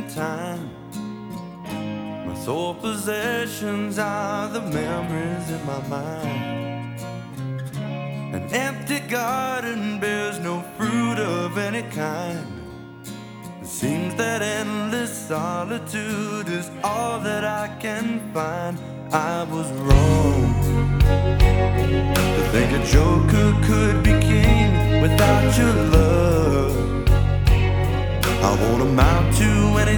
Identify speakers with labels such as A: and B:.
A: time. My sole possessions are the memories in my mind. An empty garden bears no fruit of any kind. It seems that endless solitude is all that I can find. I was wrong to think a joker could be king without your love. I won't amount to anything